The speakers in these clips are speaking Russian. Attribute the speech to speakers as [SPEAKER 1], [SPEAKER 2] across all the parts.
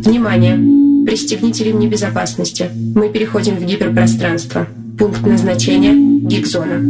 [SPEAKER 1] Внимание! Пристегните ремни безопасности. Мы переходим в гиперпространство. Пункт назначения – Гиг-зона.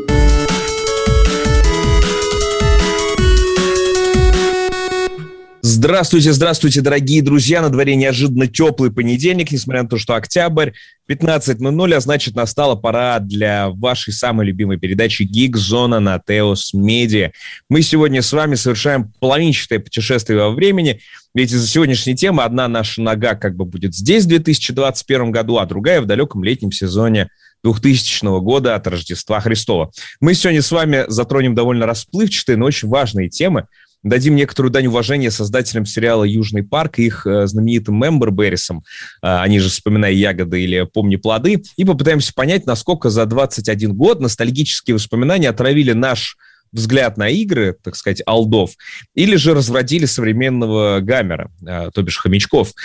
[SPEAKER 2] Здравствуйте, дорогие друзья. На дворе неожиданно теплый понедельник, несмотря на то, что октябрь, 15:00, а значит, настала пора для вашей самой любимой передачи «Гиг-зона» на Теос Медиа. Мы сегодня с вами совершаем половинчатое путешествие во времени, ведь из-за сегодняшней темы одна наша нога как бы будет здесь в 2021 году, а другая в далеком летнем сезоне 2000 года от Рождества Христова. Мы сегодня с вами затронем довольно расплывчатые, но очень важные темы. Дадим некоторую дань уважения создателям сериала «Южный парк» и их знаменитым Мемберберрисам, они же «Вспоминай ягоды» или «Помни плоды», и попытаемся понять, насколько за 21 год ностальгические воспоминания отравили наш взгляд на игры, так сказать, олдов, или же развратили современного гаммера, то бишь хомячков.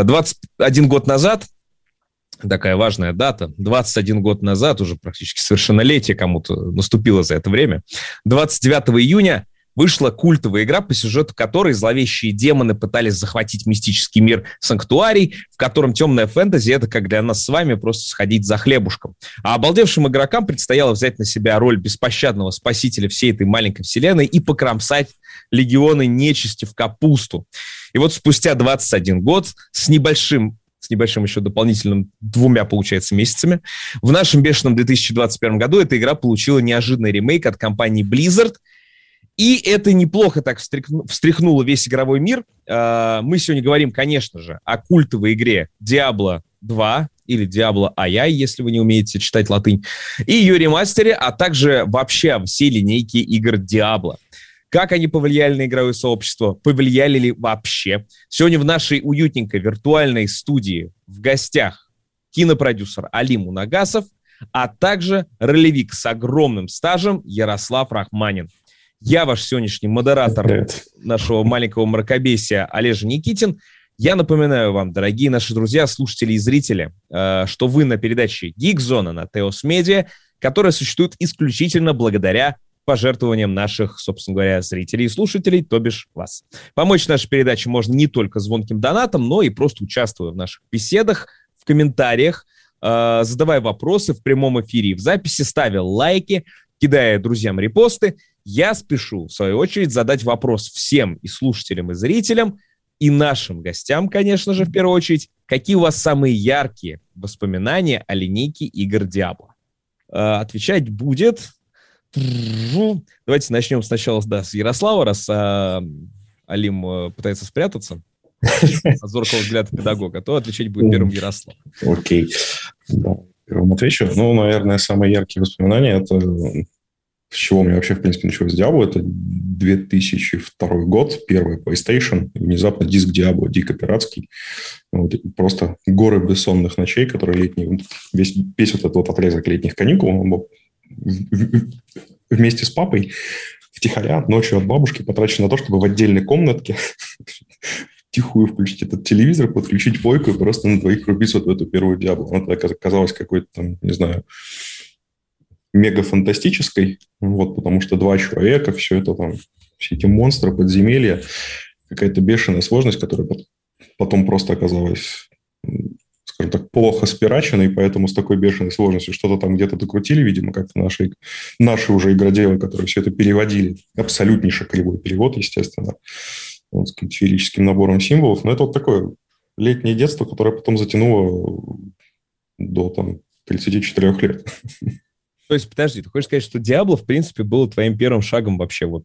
[SPEAKER 2] 21 год назад, такая важная дата, 21 год назад, уже практически совершеннолетие кому-то наступило за это время, 29 июня вышла культовая игра, по сюжету которой зловещие демоны пытались захватить мистический мир Санктуарий, в котором темная фэнтези — это как для нас с вами просто сходить за хлебушком. А обалдевшим игрокам предстояло взять на себя роль беспощадного спасителя всей этой маленькой вселенной и покромсать легионы нечисти в капусту. И вот спустя 21 год с небольшим еще дополнительным 2, получается, месяцами, в нашем бешеном 2021 году эта игра получила неожиданный ремейк от компании Blizzard. И это неплохо так встряхнуло весь игровой мир. Мы сегодня говорим, конечно же, о культовой игре Diablo 2 или Diablo AI, если вы не умеете читать латынь, и ее ремастере, а также вообще о всей линейке игр Diablo. Как они повлияли на игровое сообщество? Повлияли ли вообще? Сегодня в нашей уютненькой виртуальной студии в гостях кинопродюсер Алим Мунагасов, а также ролевик с огромным стажем Ярослав Рахманин. Я ваш сегодняшний модератор нашего маленького мракобесия Олежа Никитин. Я напоминаю вам, дорогие наши друзья, слушатели и зрители, что вы на передаче «Гиг-зона» на Теос Медиа, которая существует исключительно благодаря пожертвованиям наших, собственно говоря, зрителей и слушателей, то бишь вас. Помочь нашей передаче можно не только звонким донатом, но и просто участвуя в наших беседах, в комментариях, задавая вопросы в прямом эфире и в записи, ставя лайки, кидая друзьям репосты. Я спешу, в свою очередь, задать вопрос всем и слушателям, и зрителям, и нашим гостям, конечно же, в первую очередь, какие у вас самые яркие воспоминания о линейке игр Diablo? Отвечать будет... Давайте начнем сначала с Ярослава, раз Алим пытается спрятаться от зоркого взгляда педагога, то отвечать будет первым Ярослав.
[SPEAKER 3] Окей. Первым отвечу. Наверное, самые яркие воспоминания — это... С чего у меня вообще, в принципе, началось Diablo, это 2002 год, первый PlayStation, и внезапно диск Diablo, дико пиратский. Просто горы бессонных ночей, которые летние, весь вот этот вот отрезок летних каникул, он был вместе с папой втихаря ночью от бабушки потрачен на то, чтобы в отдельной комнатке тихую включить этот телевизор, подключить плойку и просто на двоих рубиться вот в эту первую Diablo. Она тогда казалась какой-то там, не знаю, мега-фантастической, потому что 2 человека, все это там, все эти монстры, подземелья, какая-то бешеная сложность, которая потом просто оказалась, скажем так, плохо спирачена, и поэтому с такой бешеной сложностью что-то там где-то докрутили, видимо, как-то наши уже игроделы, которые все это переводили, абсолютнейший кривой перевод, естественно, с феерическим набором символов, но это вот такое летнее детство, которое потом затянуло до там 34 лет.
[SPEAKER 2] То есть, подожди, ты хочешь сказать, что Diablo, в принципе, было твоим первым шагом вообще вот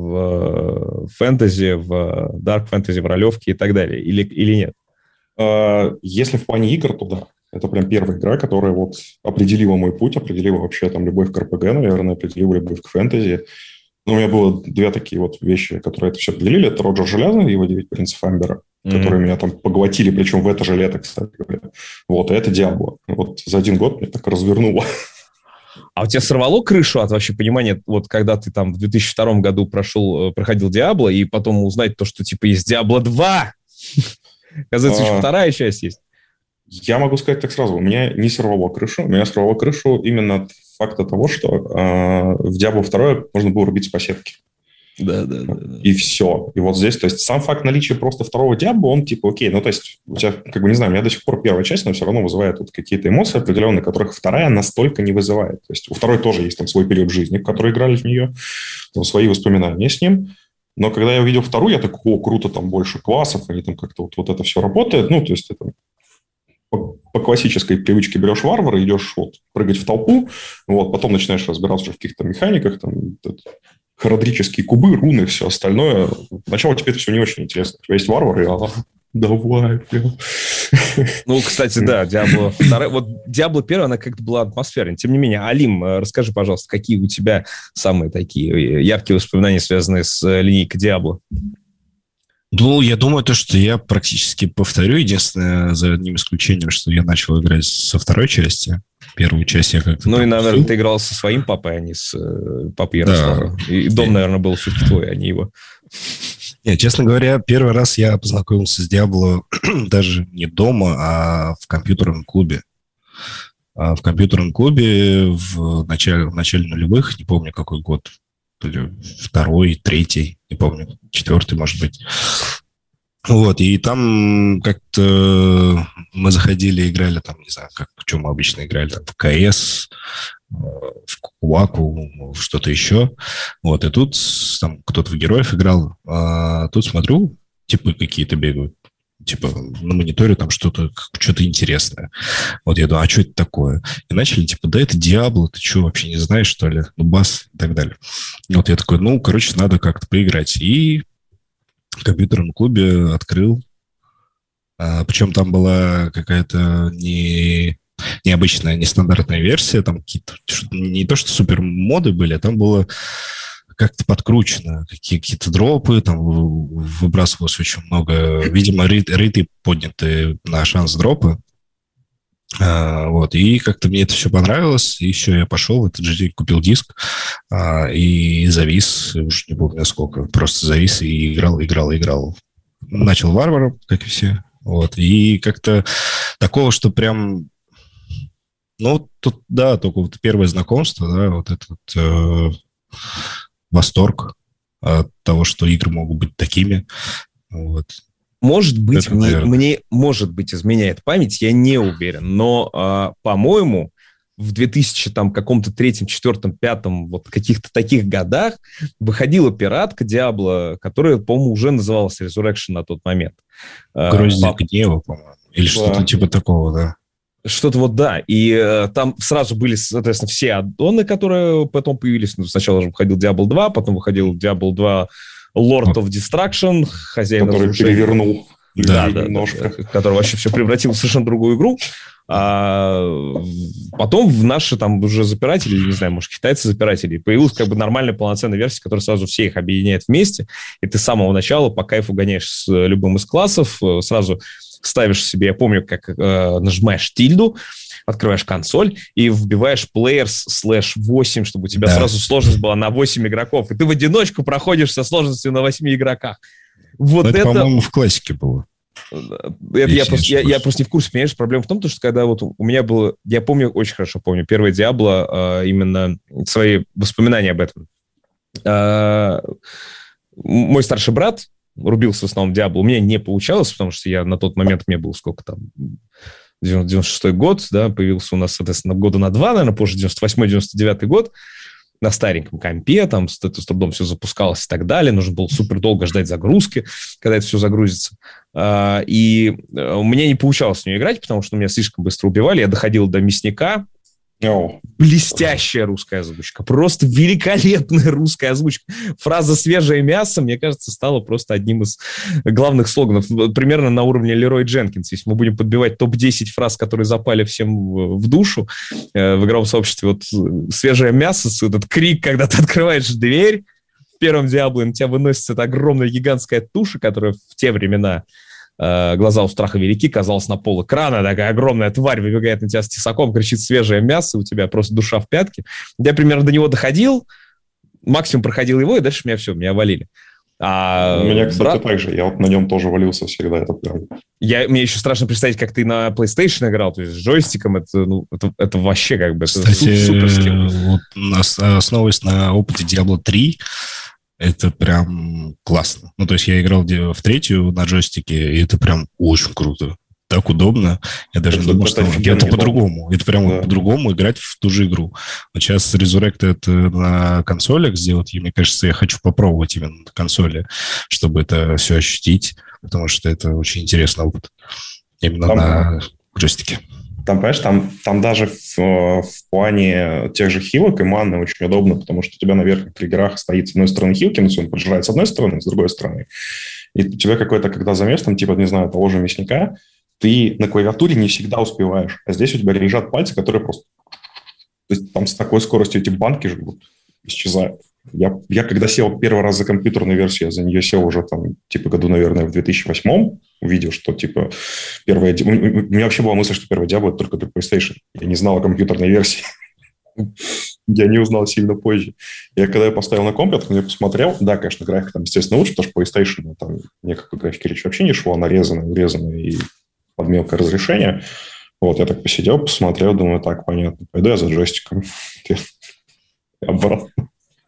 [SPEAKER 2] в фэнтези, в дарк фэнтези, в ролевке и так далее, или нет?
[SPEAKER 3] Если в плане игр, то да. Это прям первая игра, которая вот определила мой путь, определила вообще там любовь к РПГ, наверное, определила любовь к фэнтези. Но у меня было 2 такие вот вещи, которые это все определили. Это Роджер Железный и его 9 принцев Амбера, которые меня там поглотили, причем в это же лето, кстати говоря. Вот, и это Diablo. Вот за 1 год меня так развернуло.
[SPEAKER 2] А у тебя сорвало крышу от вообще понимания, вот когда ты там в 2002 году проходил Diablo, и потом узнать то, что типа есть Diablo 2? Оказывается, еще 2 часть есть.
[SPEAKER 3] Я могу сказать так сразу. У меня не сорвало крышу. У меня сорвало крышу именно от факта того, что в Diablo 2 можно было рубиться по сетке.
[SPEAKER 2] Да.
[SPEAKER 3] И все. И вот здесь, то есть сам факт наличия просто второго Диабло, он типа окей, ну то есть у тебя, как бы не знаю, у меня до сих пор первая часть, но все равно вызывает вот какие-то эмоции определенные, которых вторая настолько не вызывает. То есть у второй тоже есть там свой период жизни, в который играли в нее, там свои воспоминания с ним. Но когда я увидел вторую, я такой, о, круто, там больше классов, они там как-то вот это все работает. Ну, то есть это по классической привычке берешь варвара, идешь вот прыгать в толпу, вот, потом начинаешь разбираться уже в каких-то механиках, там, хородрические кубы, руны, все остальное. Начало теперь все не очень интересно. У тебя есть варвары, давай, прям.
[SPEAKER 2] Ну, кстати, да, Diablo 2. Вот Diablo 1, она как-то была атмосферной. Тем не менее, Алим, расскажи, пожалуйста, какие у тебя самые такие яркие воспоминания, связанные с линейкой Diablo?
[SPEAKER 4] Ну, я думаю, что я практически повторю. Единственное, за одним исключением, что я начал играть со второй части. Первую часть я как-то...
[SPEAKER 2] Ну, и, наверное, ты играл со своим папой, а не с папой Ярославом. Да. И дом, наверное, был все-таки твой, а не его.
[SPEAKER 4] Нет, честно говоря, первый раз я познакомился с Diablo даже не дома, а в компьютерном клубе. В компьютерном клубе в начале нулевых, не помню какой год, второй, третий, не помню, четвертый, может быть. Вот, и там как-то мы заходили, играли там, не знаю, в чем мы обычно играли, там, в КС, в Куаку, в что-то еще. Вот, и тут там кто-то в героев играл, а тут смотрю, типы какие-то бегают, типа на мониторе там что-то интересное. Вот я думаю, а что это такое? И начали, типа, да это Диабло, ты что, вообще не знаешь, что ли? Ну, бас и так далее. И вот я такой, ну, короче, надо как-то поиграть. И в компьютерном клубе открыл. Причем там была какая-то необычная, нестандартная версия. Там какие-то, не то, что супер моды были, а там было как-то подкручено. Какие-то дропы, там выбрасывалось очень много. Видимо, рейты подняты на шанс дропа. Вот, и как-то мне это все понравилось, и все, я пошел в этот же день, купил диск, и завис, уж не помню сколько, просто завис и играл. Начал варваром, как и все, вот, и как-то такого, что прям, ну, тут, да, только вот первое знакомство, да, вот этот восторг от того, что игры могут быть такими, вот.
[SPEAKER 2] Может быть, мне, может быть, изменяет память, я не уверен, но, по-моему, в 2000 там каком-то 3-м, 4-м, 5-м, вот каких-то таких годах выходила пиратка Diablo, которая, по-моему, уже называлась Resurrection на тот момент.
[SPEAKER 4] Гроздья гнева, по-моему, или что-то типа такого, да.
[SPEAKER 2] Что-то вот, да. И там сразу были, соответственно, все аддоны, которые потом появились. Ну, сначала же выходил Diablo 2, потом выходил Diablo 2 Lord of Destruction, хозяин
[SPEAKER 3] который
[SPEAKER 2] разрушения.
[SPEAKER 3] Перевернул.
[SPEAKER 2] Да, который вообще все превратил в совершенно другую игру. А потом в наши там уже запиратели, не знаю, может, китайцы-запиратели, появилась как бы нормальная полноценная версия, которая сразу все их объединяет вместе, и ты с самого начала по кайфу гоняешь с любым из классов, сразу ставишь себе, я помню, как нажимаешь тильду, открываешь консоль и вбиваешь players/8, чтобы у тебя сразу сложность была на 8 игроков, и ты в одиночку проходишь со сложностью на 8 игроках. Вот это,
[SPEAKER 4] по-моему, в классике было.
[SPEAKER 2] Я просто не в курсе, понимаешь, проблема в том, что когда вот у меня было, я помню, очень хорошо помню, первое Diablo, именно свои воспоминания об этом. Мой старший брат рубился в основном Diablo, у меня не получалось, потому что я на тот момент, мне было сколько там, 96-й год, да, появился у нас, соответственно, года на 2, наверное, позже, 98-99 год, на стареньком компе, там с трудом все запускалось и так далее, нужно было супер долго ждать загрузки, когда это все загрузится. И у меня не получалось в нее играть, потому что меня слишком быстро убивали, я доходил до мясника. Блестящая русская озвучка, просто великолепная русская озвучка. Фраза «свежее мясо», мне кажется, стала просто одним из главных слоганов, примерно на уровне Лерой Дженкинс. Если мы будем подбивать топ-10 фраз, которые запали всем в душу в игровом сообществе, вот «свежее мясо», этот крик, когда ты открываешь дверь в первом Diablo, на тебя выносится эта огромная гигантская туша, которая в те времена, глаза у страха велики, казалось, на пол экрана, такая огромная тварь выбегает на тебя с тесаком, кричит «свежее мясо», у тебя просто душа в пятке. Я примерно до него доходил, максимум проходил его, и дальше меня валили.
[SPEAKER 3] У меня, кстати, так же. Я вот на нем тоже валился всегда, это правда.
[SPEAKER 2] Мне еще страшно представить, как ты на PlayStation играл, то есть с джойстиком, это вообще как бы...
[SPEAKER 4] Кстати, вот основываясь на опыте Diablo 3, Это прям классно. Ну, то есть я играл в третью на джойстике, и это прям очень круто. Так удобно. Я даже не думал, что это по-другому. Это прям по-другому играть в ту же игру. Вот сейчас Resurrected на консолях сделать, и мне кажется, я хочу попробовать именно на консоли, чтобы это все ощутить, потому что это очень интересный опыт. Именно на джойстике.
[SPEAKER 3] Там, понимаешь, там даже в плане тех же хилок и маны очень удобно, потому что у тебя на верхних триггерах стоит с одной стороны хилки, но он поджирает с одной стороны, с другой стороны. И у тебя какой-то, когда замес, там, типа, не знаю, того же мясника, ты на клавиатуре не всегда успеваешь. А здесь у тебя лежат пальцы, которые просто... То есть там с такой скоростью эти банки жгут, исчезают. Я когда сел первый раз за компьютерную версию, я за нее сел уже там, типа, году, наверное, в 2008-м, увидел, что, типа, первая... У меня вообще была мысль, что первая Diablo — это только для PlayStation. Я не знал о компьютерной версии. Я не узнал сильно позже. Когда я поставил на комп, я посмотрел, да, конечно, графика там, естественно, лучше, потому что PlayStation там никакой графики речи вообще не шло, она урезанная и под мелкое разрешение. Вот, я так посидел, посмотрел, думаю, так, понятно, пойду я за джойстиком. Обратно.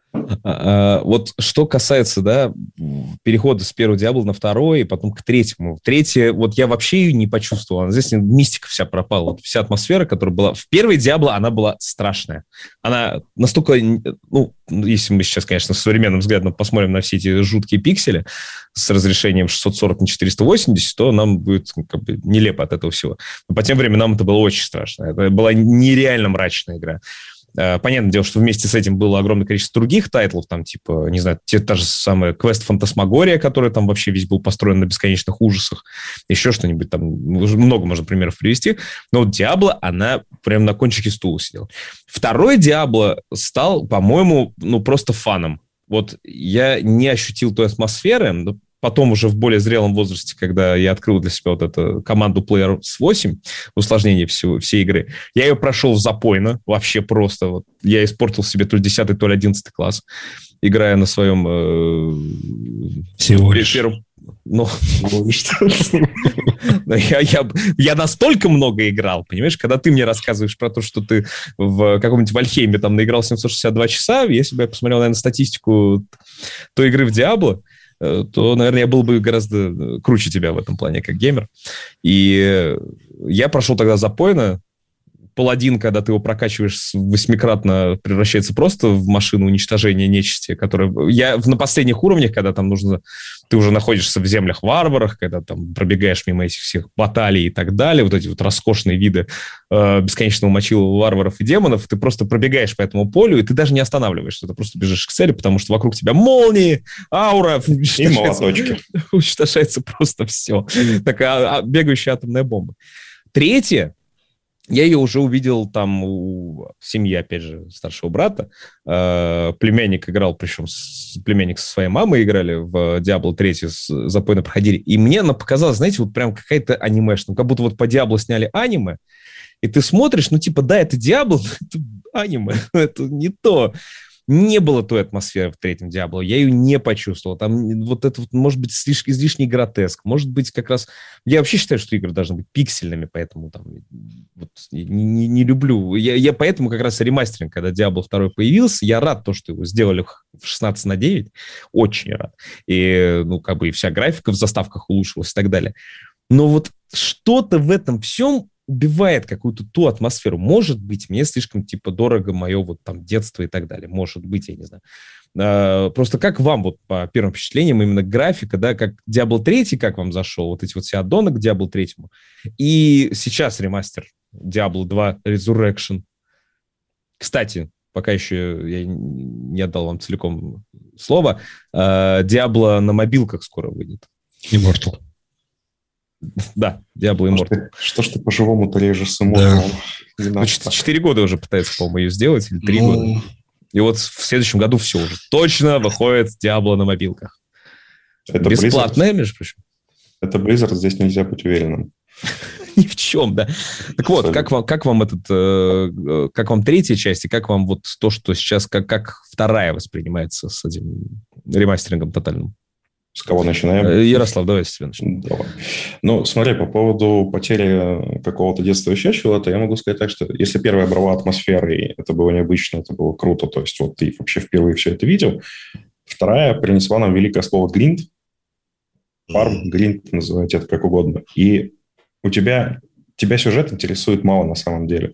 [SPEAKER 2] Вот что касается, да, перехода с первого Диабло на второй, и потом к третьему. Третье, вот я вообще ее не почувствовал. Здесь мистика вся пропала. Вот вся атмосфера, которая была... В первой Диабло она была страшная. Она настолько... Ну, если мы сейчас, конечно, с современным взглядом посмотрим на все эти жуткие пиксели с разрешением 640 на 480, то нам будет как бы нелепо от этого всего. Но по тем временам это было очень страшно. Это была нереально мрачная игра. Понятное дело, что вместе с этим было огромное количество других тайтлов, там, типа, не знаю, та же самая квест «Фантасмагория», который там вообще весь был построен на бесконечных ужасах, еще что-нибудь там, много можно примеров привести, но вот «Диабло», она прям на кончике стула сидела. Второй «Диабло» стал, по-моему, ну, просто фаном. Вот я не ощутил той атмосферы, но потом уже в более зрелом возрасте, когда я открыл для себя вот эту команду Players 8, усложнение всей игры, я ее прошел запойно, вообще просто. Вот, я испортил себе то ли 10, то ли 11 класс, играя на своем...
[SPEAKER 4] Всего лишь.
[SPEAKER 2] Я настолько много играл, понимаешь? Когда ты мне рассказываешь про то, что ты в каком-нибудь Вальхейме там наиграл 762 часа, если бы я посмотрел, наверное, статистику той игры в Диабло, то, наверное, я был бы гораздо круче тебя в этом плане, как геймер. И я прошел тогда запойно. Паладин, когда ты его прокачиваешь, 8-кратно превращается просто в машину уничтожения нечисти, которая... на последних уровнях, когда там нужно... Ты уже находишься в землях-варварах, когда там пробегаешь мимо этих всех баталий и так далее, вот эти вот роскошные виды бесконечного мочила варваров и демонов, ты просто пробегаешь по этому полю, и ты даже не останавливаешься, ты просто бежишь к цели, потому что вокруг тебя молнии, аура...
[SPEAKER 3] И молоточки.
[SPEAKER 2] Уничтожается просто все. Такая бегающая атомная бомба. Третье, я ее уже увидел там у семьи, опять же, старшего брата. Племянник играл, причем племянник со своей мамой играли в Diablo 3, запойно проходили. И мне она показалась, знаете, вот прям какая-то анимешная. Как будто вот по Diablo сняли аниме, и ты смотришь, ну типа, да, это Diablo, но это аниме, это не то. Не было той атмосферы в третьем Diablo, я ее не почувствовал. Там вот это, вот, может быть, излишний гротеск, может быть, как раз... Я вообще считаю, что игры должны быть пиксельными, поэтому там вот, не люблю. Я поэтому как раз ремастеринг, когда Diablo 2 появился, я рад то, что его сделали в 16:9, очень рад. И, ну, как бы и вся графика в заставках улучшилась и так далее. Но вот что-то в этом всем убивает какую-то ту атмосферу. Может быть, мне слишком, типа, дорого мое вот там детство и так далее. Может быть, я не знаю. Просто как вам вот по первым впечатлениям именно графика, да, как Diablo 3, как вам зашел, вот эти вот все аддоны к Diablo 3, и сейчас ремастер Diablo 2 Resurrection. Кстати, пока еще я не отдал вам целиком слово, Diablo на мобилках скоро выйдет.
[SPEAKER 4] Immortal.
[SPEAKER 2] Да, Diablo Immortal.
[SPEAKER 3] Что ж ты по-живому-то режешь с Immortal?
[SPEAKER 2] Да. 4 года уже пытается, по-моему, ее сделать, или 3 года. И вот в следующем году все уже. Точно выходит Diablo на мобилках.
[SPEAKER 3] Это
[SPEAKER 2] бесплатная, между прочим.
[SPEAKER 3] Это Blizzard, здесь нельзя быть уверенным.
[SPEAKER 2] Ни в чем, да. Так вот, как вам третья часть, и как вам вот то, что сейчас, как вторая воспринимается с этим ремастерингом тотальным?
[SPEAKER 3] С кого начинаем?
[SPEAKER 2] Ярослав, давай с тебя начнем.
[SPEAKER 3] Давай. Ну, смотри, по поводу потери какого-то детства еще чего-то, я могу сказать так, что если первая брала атмосферой, это было необычно, это было круто, то есть вот ты вообще впервые все это видел. Вторая принесла нам великое слово «гринд». Фарм, гринд, называйте это как угодно. И тебя сюжет интересует мало на самом деле.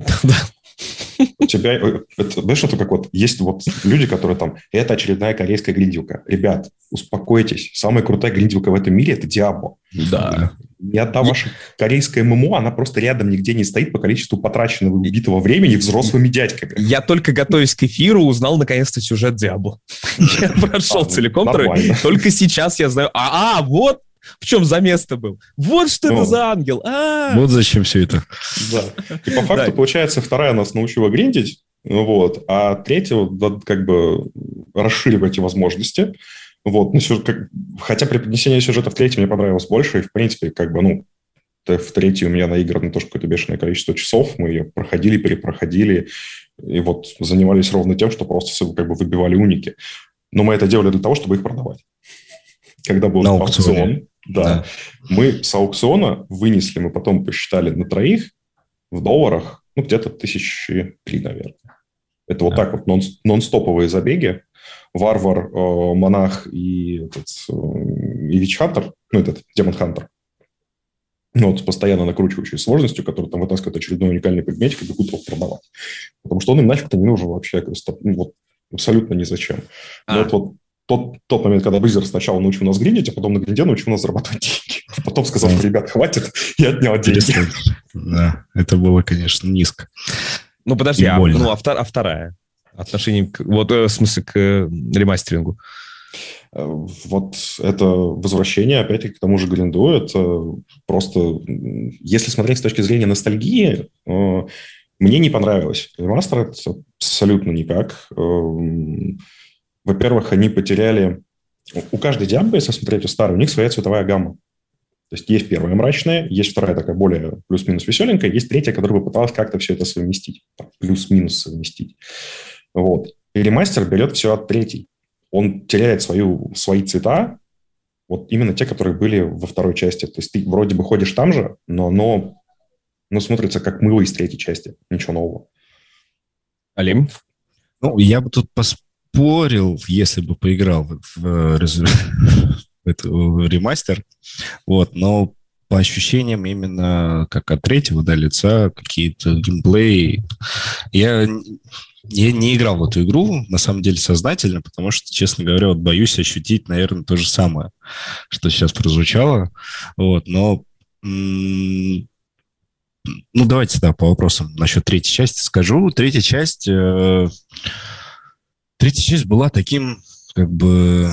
[SPEAKER 3] У тебя, знаешь, что как вот есть вот люди, которые там, это очередная корейская гриндилка. Ребят, успокойтесь. Самая крутая гриндилка в этом мире – это Diablo.
[SPEAKER 2] Да.
[SPEAKER 3] Ни одна ваша корейская ММО, она просто рядом нигде не стоит по количеству потраченного убитого времени взрослыми дядьками.
[SPEAKER 2] Я только готовясь к эфиру узнал наконец-то сюжет Diablo. Я прошел целиком. Только сейчас я знаю. Вот в чем замес-то был. Вот что это за ангел.
[SPEAKER 4] Вот зачем все это.
[SPEAKER 3] Да. И по факту, получается, вторая нас научила гриндить, вот, а третья как бы расширив эти возможности. Вот. Хотя преподнесение сюжета в третьей мне понравилось больше, и, в принципе, как бы, в третьей у меня наиграно тоже какое-то бешеное количество часов. Мы ее проходили, перепроходили, и вот занимались ровно тем, что просто как бы выбивали уники. Но мы это делали для того, чтобы их продавать. Когда был аукцион, да. Мы с аукциона вынесли, мы потом посчитали на троих в долларах, где-то 1003, наверное. Это вот так вот нон-стоповые забеги. Варвар, монах и Вич-хантер, этот демон-хантер. Вот постоянно накручивающий сложностью, который там вытаскивает очередной уникальный предметик и бегут его продавать. Потому что он им нафиг-то не нужен вообще. Абсолютно ни зачем. Но это вот тот момент, когда Blizzard сначала научил нас гриндить, а потом на гринде научил нас зарабатывать деньги. Потом сказал, что, ребят, хватит, и отнял деньги.
[SPEAKER 4] Да, это было, конечно, низко.
[SPEAKER 2] Подожди, а вторая? Отношение в смысле, к ремастерингу?
[SPEAKER 3] Вот это возвращение, опять-таки, к тому же гринду. Это просто, если смотреть с точки зрения ностальгии, мне не понравилось. Ремастер это абсолютно никак. Во-первых, они потеряли... У каждой Diablo, если смотреть старую, у них своя цветовая гамма. То есть первая мрачная, есть вторая такая более плюс-минус веселенькая, есть третья, которая попыталась как-то все это совместить. Плюс-минус совместить. Вот. И ремастер берет все от третьей. Он теряет свои цвета, вот именно те, которые были во второй части. То есть ты вроде бы ходишь там же, но оно смотрится как мыло из третьей части. Ничего нового.
[SPEAKER 2] Алим?
[SPEAKER 4] Я бы тут поспорил, если бы поиграл в ремастер. Вот, но по ощущениям именно как от третьего лица, какие-то геймплей. Я не играл в эту игру, на самом деле, сознательно, потому что, честно говоря, боюсь ощутить, наверное, то же самое, что сейчас прозвучало. Вот, но... давайте, по вопросам насчет третьей части скажу. Третья часть была таким, как бы...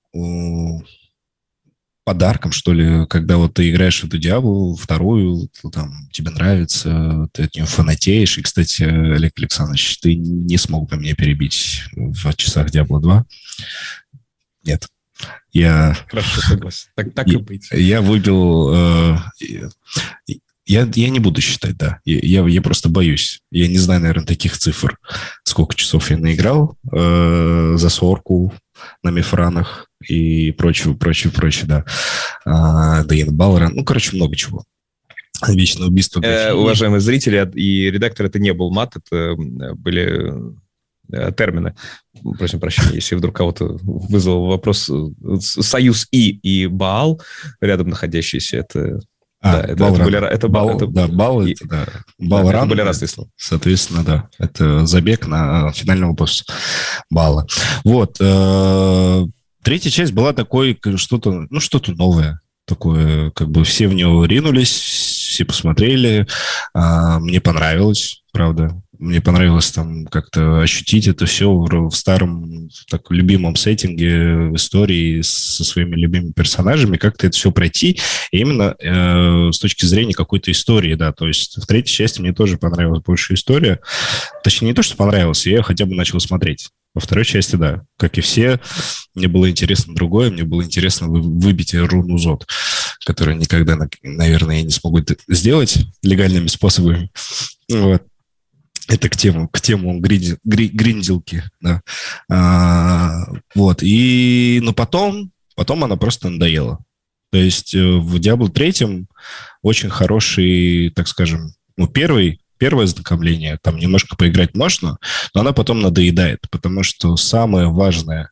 [SPEAKER 4] подарком, что ли, когда вот ты играешь в эту Diablo, вторую, там, тебе нравится, ты от нее фанатеешь. И, кстати, Олег Александрович, ты не смог бы меня перебить в часах Diablo 2? Нет.
[SPEAKER 2] Хорошо, согласен. Так и быть.
[SPEAKER 4] Я выбил... Я не буду считать, да. Я просто боюсь. Я не знаю, наверное, таких цифр. Сколько часов я наиграл за 40 на мифранах и прочее, да. Дейн Баллера. Много чего. Вечное убийство.
[SPEAKER 2] Уважаемые зрители и редакторы, это не был мат, это были термины. Просим прощения, если вдруг кого-то вызвал вопрос. Союз и Баал, рядом находящиеся, это... Балл
[SPEAKER 4] были разные слова. Соответственно, да. Это забег на финального босса балла. Вот. Третья часть была такой, что-то новое. Такое, как бы все в него ринулись, все посмотрели. Мне понравилось, правда. Мне понравилось там как-то ощутить это все в старом, так, любимом сеттинге, в истории со своими любимыми персонажами, как-то это все пройти. И именно с точки зрения какой-то истории, да. То есть в третьей части мне тоже понравилась больше история. Точнее, не то, что понравилось, я хотя бы начал смотреть. Во второй части, да, как и все, мне было интересно другое. Мне было интересно выбить руну Зод, которую никогда, наверное, я не смогу сделать легальными способами. Вот. Это к тему гринделки, да. Вот. Но потом она просто надоела. То есть в Diablo 3 очень хороший, так скажем, первый первое знакомление, там немножко поиграть можно, но она потом надоедает, потому что самая важная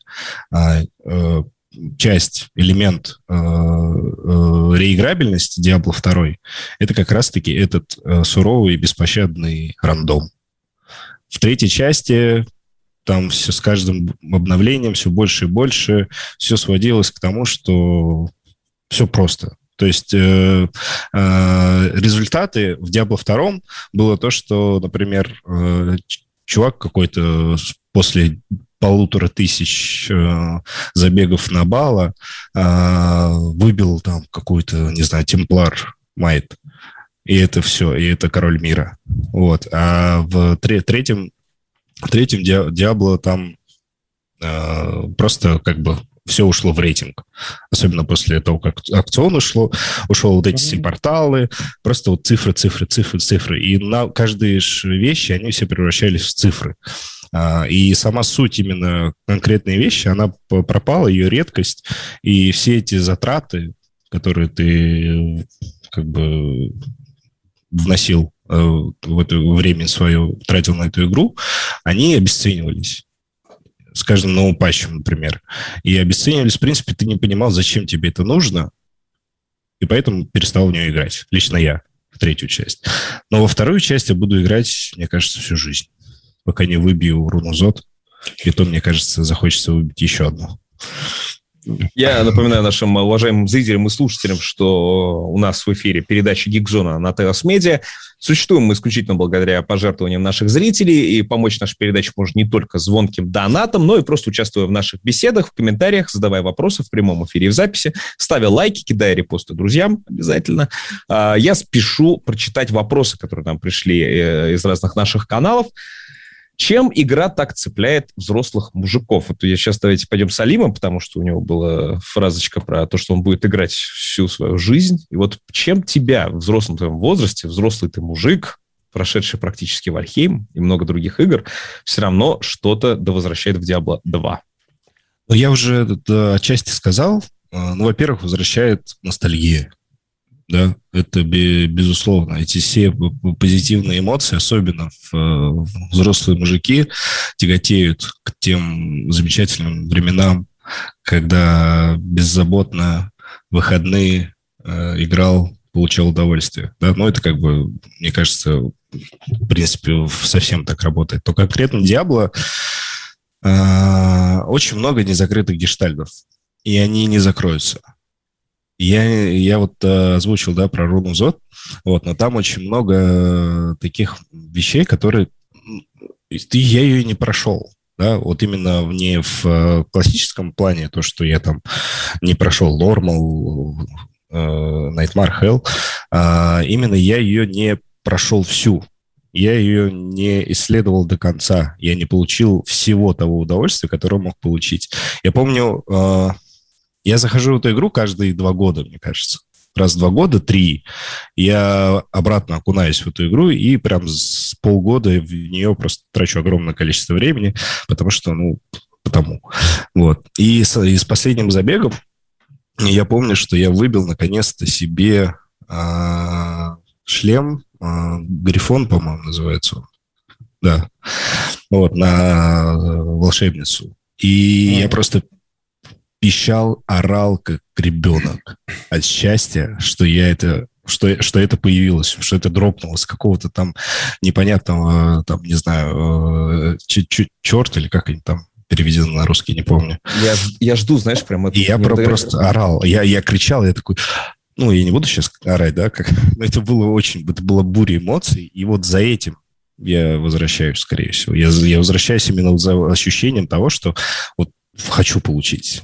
[SPEAKER 4] часть, элемент реиграбельности Diablo 2 это как раз-таки этот суровый и беспощадный рандом. В третьей части там все с каждым обновлением все больше и больше, все сводилось к тому, что все просто. То есть результаты в Diablo 2 было то, что, например, чувак какой-то после 1500 забегов на Баала выбил там какой-то, не знаю, темплар Майт. И это все, и это король мира. Вот. А в третьем Диабло там просто как бы все ушло в рейтинг. Особенно после того, как аукцион ушел вот эти сим-порталы, просто вот цифры. И на каждые вещи, они все превращались в цифры. И сама суть именно конкретной вещи, она пропала, ее редкость, и все эти затраты, которые ты как бы вносил в это время свое, тратил на эту игру, они обесценивались с каждым новым патчем, например. И обесценивались, в принципе, ты не понимал, зачем тебе это нужно, и поэтому перестал в нее играть. Лично я, в третью часть. Но во вторую часть я буду играть, мне кажется, всю жизнь. Пока не выбью руну Зод, и то, мне кажется, захочется выбить еще одну.
[SPEAKER 2] Я напоминаю нашим уважаемым зрителям и слушателям, что у нас в эфире передача «Гигзона» на Теос Медиа. Существуем мы исключительно благодаря пожертвованиям наших зрителей, и помочь нашей передаче можно не только звонким донатом, но и просто участвуя в наших беседах, в комментариях, задавая вопросы в прямом эфире и в записи, ставя лайки, кидая репосты друзьям обязательно. Я спешу прочитать вопросы, которые нам пришли из разных наших каналов. Чем игра так цепляет взрослых мужиков? Вот я сейчас давайте пойдем с Алимом, потому что у него была фразочка про то, что он будет играть всю свою жизнь. И вот чем тебя в взрослом твоем возрасте, взрослый ты мужик, прошедший практически Вальхейм и много других игр, все равно что-то довозвращает в Diablo 2?
[SPEAKER 4] Ну, я уже отчасти сказал. Ну, во-первых, возвращает ностальгия. Да, это безусловно. Эти все позитивные эмоции, особенно взрослые мужики, тяготеют к тем замечательным временам, когда беззаботно в выходные играл, получал удовольствие. Да? Но это как бы, мне кажется, в принципе, совсем так работает. Но конкретно Diablo очень много незакрытых гештальтов, и они не закроются. Я вот озвучил, да, про руну Зод, вот, но там очень много таких вещей, которые... Я ее не прошел, да, вот именно не в классическом плане, то, что я там не прошел Normal, Nightmare Hell, именно я ее не прошел всю. Я ее не исследовал до конца. Я не получил всего того удовольствия, которое мог получить. Я помню... Я захожу в эту игру каждые 2 года, мне кажется. Раз в 2 года, 3. Я обратно окунаюсь в эту игру и прям с полгода в нее просто трачу огромное количество времени, потому что, потому. Вот. И с последним забегом я помню, что я выбил наконец-то себе шлем, Грифон, по-моему, называется он. Да. Вот, на волшебницу. И я просто... пищал, орал, как ребенок от счастья, что это появилось, что это дропнуло с какого-то там непонятного, там, не знаю, черт или как они там переведены на русский, не помню.
[SPEAKER 2] Я жду, знаешь, прям...
[SPEAKER 4] И я просто орал, я кричал, я такой... Ну, я не буду сейчас орать, да, но это была буря эмоций, и вот за этим я возвращаюсь, скорее всего. Я возвращаюсь именно за ощущением того, что вот хочу получить.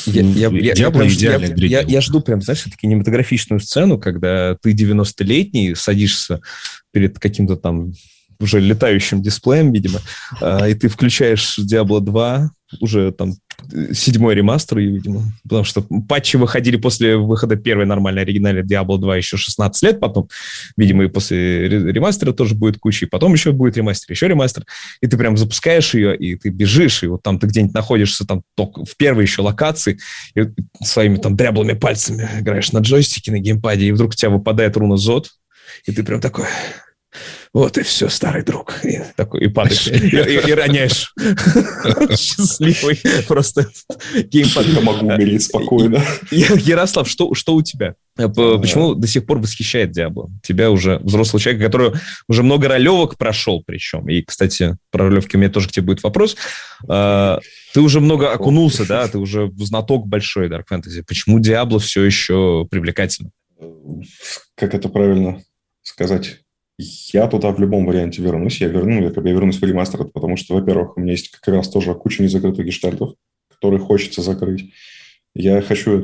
[SPEAKER 2] Я жду прям, знаешь, кинематографичную сцену, когда ты 90-летний, садишься перед каким-то там уже летающим дисплеем, видимо, и ты включаешь Diablo 2, уже там 7-й ремастер, видимо, потому что патчи выходили после выхода первой нормальной оригинальной Diablo 2 еще 16 лет потом, видимо, и после ремастера тоже будет куча, и потом еще будет ремастер, еще ремастер, и ты прям запускаешь ее, и ты бежишь, и вот там ты где-нибудь находишься там только в первой еще локации, и своими там дряблыми пальцами играешь на джойстике, на геймпаде, и вдруг у тебя выпадает руна Зод, и ты прям такой... Вот и все, старый друг. И такой, и падаешь, и роняешь. Счастливый просто геймпад.
[SPEAKER 3] Я могу умереть спокойно.
[SPEAKER 2] Ярослав, что у тебя? Почему до сих пор восхищает Диабло? Тебя уже взрослый человек, который уже много ролевок прошел причем. И, кстати, про ролевки у меня тоже к тебе будет вопрос. Ты уже много окунулся, да? Ты уже знаток большой Dark Fantasy. Почему Диабло все еще привлекательно?
[SPEAKER 3] Как это правильно сказать? Я туда в любом варианте вернусь. Я вернусь в ремастер, потому что, во-первых, у меня есть как раз тоже куча незакрытых гештальтов, которые хочется закрыть. Я хочу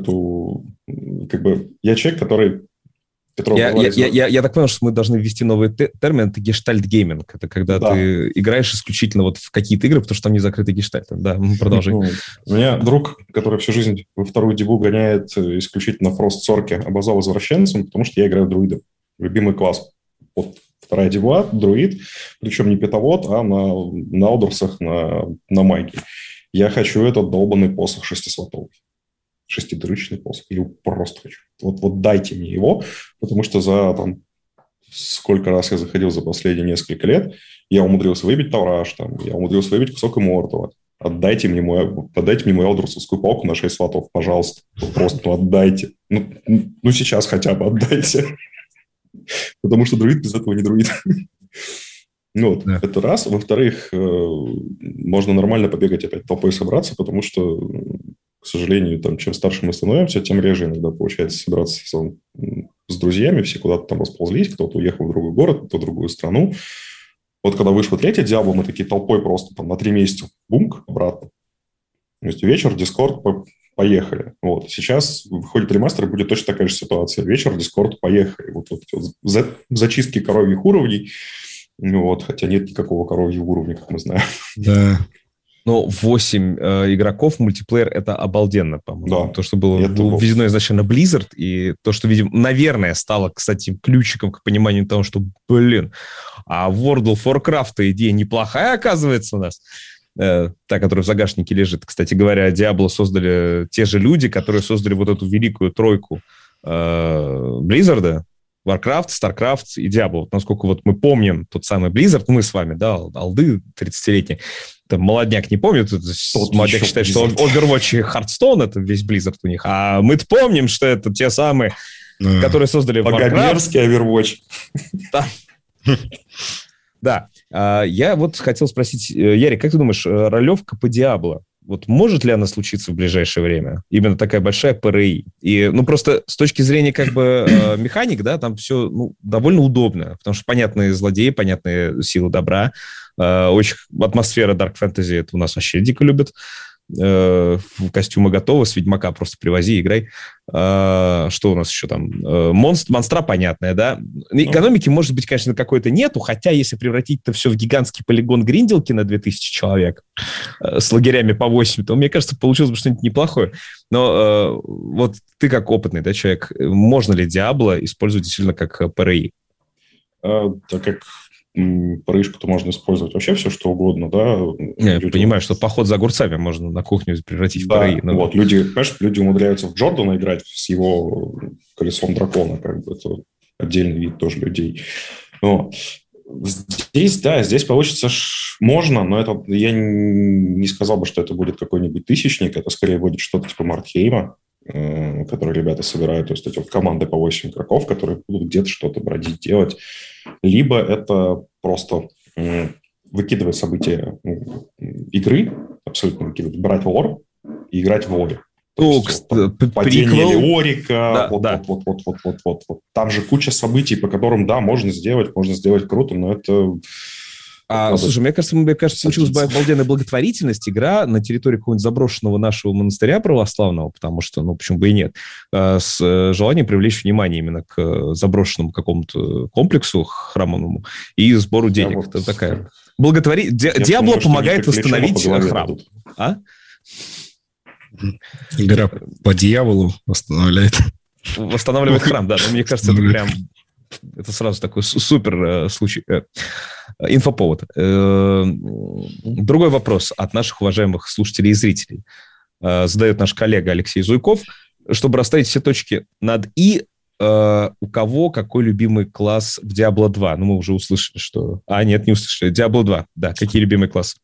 [SPEAKER 3] я человек, который...
[SPEAKER 2] Я так понял, что мы должны ввести новый термин, это гештальт-гейминг. Это когда ты играешь исключительно вот в какие-то игры, потому что там не закрыты гештальты. Да, продолжай.
[SPEAKER 3] У меня друг, который всю жизнь во вторую дебу гоняет исключительно Фрост-Сорки, обозвал извращенцем, потому что я играю в друида. Любимый класс. Вот вторая деба, друид, причем не питовод, а на Одерсах, на майке. Я хочу этот долбанный посох 6-слотовый. 6-дырочный посох. Я его просто хочу. Вот дайте мне его, потому что за сколько раз я заходил за последние несколько лет, я умудрился выбить Тавраж, я умудрился выбить кусок Immortal. Отдайте мне мою Одерсовскую палку на 6 слотов, пожалуйста. Просто отдайте. Ну, сейчас хотя бы отдайте. Потому что друид без этого не друид. Это раз. Во-вторых, можно нормально побегать опять толпой собраться, потому что, к сожалению, чем старше мы становимся, тем реже иногда получается собираться с друзьями. Все куда-то там расползлись, кто-то уехал в другой город, кто-то в другую страну. Вот когда вышла третья Диабло, мы такие толпой просто на 3 месяца бумк обратно. То есть вечер, Дискорд, поехали. Сейчас выходит ремастер, и будет точно такая же ситуация. Вечер, Дискорд, поехали. Зачистки коровьих уровней. Хотя нет никакого коровьего уровня, как мы знаем.
[SPEAKER 4] Да.
[SPEAKER 2] Но 8 игроков, мультиплеер, это обалденно, по-моему.
[SPEAKER 3] Да.
[SPEAKER 2] То, что было введено изначально Blizzard, и то, что, видимо, наверное, стало, кстати, ключиком к пониманию того, что, а World of Warcraft идея неплохая, оказывается, у нас. Та, которая в загашнике лежит. Кстати говоря, Diablo создали те же люди, которые создали вот эту великую тройку Blizzard, Warcraft, Starcraft и Diablo. Насколько мы помним тот самый Blizzard, мы с вами, да, алды 30-летние, там молодняк не помнит, молодняк считает, что Overwatch и Hearthstone это весь Blizzard у них, а мы-то помним, что это те самые, которые создали Warcraft.
[SPEAKER 3] Богомерзкий Overwatch.
[SPEAKER 2] Да. Я хотел спросить, Ярик, как ты думаешь, ролевка по Диабло, может ли она случиться в ближайшее время? Именно такая большая ПРИ. И, просто с точки зрения механик, да, там все довольно удобно, потому что понятные злодеи, понятные силы добра, очень атмосфера Dark Fantasy, это у нас вообще дико любят. Костюмы готовы, с Ведьмака просто привози, играй. Что у нас еще там? Монстра понятная, да? Экономики, может быть, конечно, какой-то нету, хотя если превратить это все в гигантский полигон гринделки на 2000 человек с лагерями по 8, то, мне кажется, получилось бы что-нибудь неплохое. Но ты как опытный, да, человек, можно ли Диабло использовать действительно как ПРИ?
[SPEAKER 3] Так как ПРИшку-то можно использовать вообще все, что угодно, да.
[SPEAKER 2] Я понимаю, что поход за огурцами можно на кухню превратить в ПРИ.
[SPEAKER 3] Люди умудряются в Джордана играть с его колесом дракона, это отдельный вид тоже людей. Но здесь получится можно, но это я не сказал бы, что это будет какой-нибудь тысячник, это скорее будет что-то типа Мартхейма, которые ребята собирают, то есть эти команды по 8 игроков, которые будут где-то что-то бродить, делать. Либо это просто выкидывать события игры, абсолютно выкидывать, брать лор и играть в лоре. Падение Леорика, вот. Там же куча событий, по которым, да, можно сделать круто, но это...
[SPEAKER 2] Слушай, мне кажется, получилась бы обалденная благотворительность, игра на территории какого-нибудь заброшенного нашего монастыря православного, потому что, почему бы и нет, с желанием привлечь внимание именно к заброшенному какому-то комплексу храмовому и сбору денег. Это такая... Диабло помогает восстановить храм.
[SPEAKER 4] Игра по дьяволу
[SPEAKER 2] восстанавливает храм, да. Но мне кажется, это прям... Это сразу такой супер случай, инфоповод. Другой вопрос от наших уважаемых слушателей и зрителей. Задает наш коллега Алексей Зуйков. Чтобы расставить все точки над «и», у кого какой любимый класс в Diablo 2? Ну, мы уже услышали, что... Нет, не услышали. Diablo 2, да. Какие любимые классы?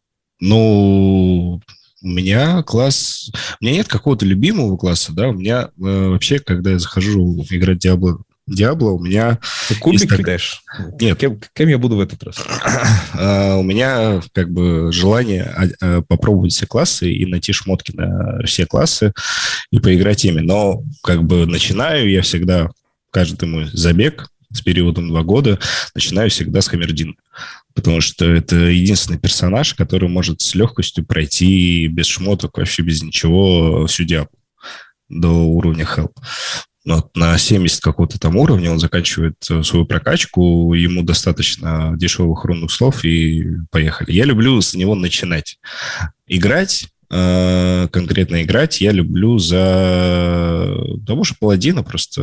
[SPEAKER 4] Ну, у меня класс... У меня нет какого-то любимого класса, да. У меня вообще, когда я захожу играть Diablo, у меня...
[SPEAKER 2] Ты кубик кидаешь?
[SPEAKER 4] Нет.
[SPEAKER 2] Кем я буду в этот раз?
[SPEAKER 4] У меня как бы желание попробовать все классы и найти шмотки на все классы и поиграть ими. Но как бы начинаю я всегда, каждый мой забег с периодом 2 года, начинаю всегда с Хаммердина. Потому что это единственный персонаж, который может с легкостью пройти без шмоток, вообще без ничего всю Diablo до уровня Hell. Вот на 70 какого-то там уровня он заканчивает свою прокачку, ему достаточно дешевых рунных слов, и поехали. Я люблю с него начинать. Играть, конкретно играть, я люблю за того же паладина просто...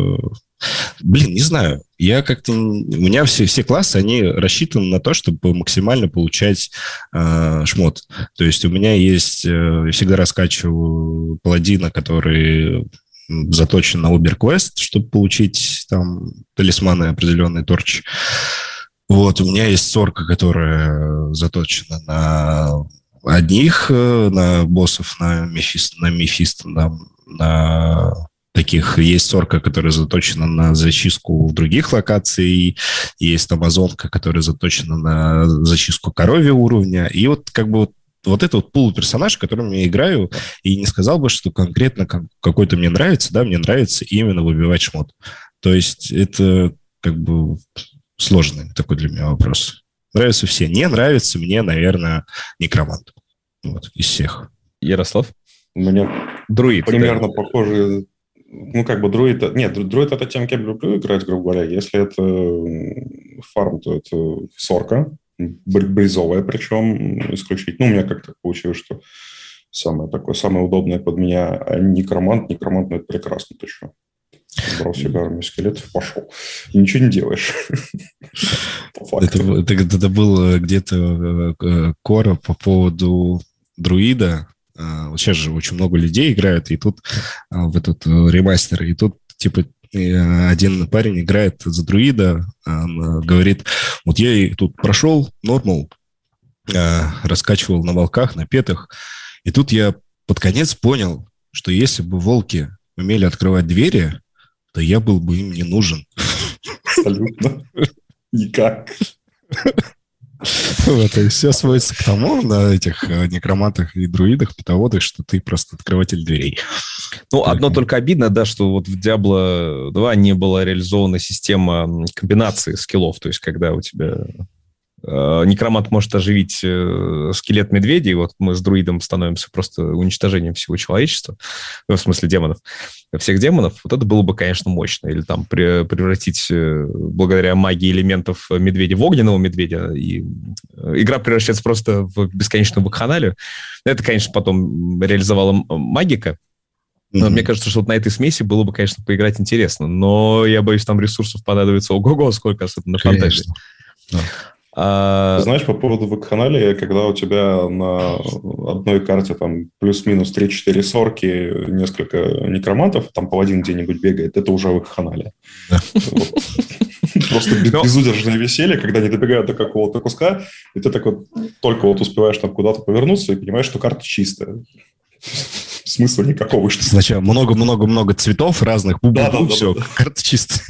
[SPEAKER 4] Блин, не знаю. Я как-то... У меня все классы, они рассчитаны на то, чтобы максимально получать шмот. То есть у меня есть... Я всегда раскачиваю паладина, который... заточен на Uber-квест, чтобы получить там талисманы, определенный торч. Вот, у меня есть сорка, которая заточена на одних, на боссов, на Мефисто, на таких. Есть сорка, которая заточена на зачистку других локаций. Есть амазонка, которая заточена на зачистку коровьего уровня. И вот как бы вот это вот полуперсонаж, которым я играю, и не сказал бы, что конкретно какой-то мне нравится, да, мне нравится именно выбивать шмот. То есть это как бы сложный такой для меня вопрос. Нравятся все. Не нравится мне, наверное, некромант. Вот, из всех.
[SPEAKER 2] Ярослав?
[SPEAKER 3] У меня
[SPEAKER 2] друид.
[SPEAKER 3] Примерно похожий... Ну, как бы друид... Нет, друид — это тем, кем я люблю играть, грубо говоря. Если это фарм, то это сорка. Бризовая, причем исключительно. Ну, у меня как-то получилось, что самое удобное под меня некромант. Некромант, ну, это прекрасно. Ты что? Брал себе армию скелетов, пошел. И ничего не делаешь.
[SPEAKER 4] Это было где-то Кора по поводу друида. Вот сейчас же очень много людей играют, и тут в этот ремастер, и тут типа один парень играет за друида, он говорит, вот я и тут прошел нормал, раскачивал на волках, на петах, и тут я под конец понял, что если бы волки умели открывать двери, то я был бы им не нужен.
[SPEAKER 3] Абсолютно. Никак.
[SPEAKER 4] Вот, и все сводится к тому, на этих некромантах и друидах, питоводах, что ты просто открыватель дверей.
[SPEAKER 2] Ну, одно только обидно, да, что вот в Diablo 2 не была реализована система комбинации скиллов, то есть когда у тебя некромант может оживить скелет медведя, и вот мы с друидом становимся просто уничтожением всего человечества, в смысле демонов, всех демонов, вот это было бы, конечно, мощно. Или там превратить благодаря магии элементов медведя в огненного медведя, и игра превращается просто в бесконечную вакханалию. Это, конечно, потом реализовала магика. Но мне кажется, что вот на этой смеси было бы, конечно, поиграть интересно. Но я боюсь, там ресурсов понадобится ого-го, сколько, особенно на фантазии.
[SPEAKER 3] Знаешь, по поводу вакханалии, когда у тебя на одной карте там плюс-минус 3-4 сорки, несколько некромантов, там паладин где-нибудь бегает, это уже вакханалия. Просто безудержное веселье, когда не добегают до какого-то куска, и ты так вот только вот успеваешь там куда-то повернуться и понимаешь, что карта чистая. Смысла никакого.
[SPEAKER 4] Сначала много-много-много цветов разных, все, карта чистая.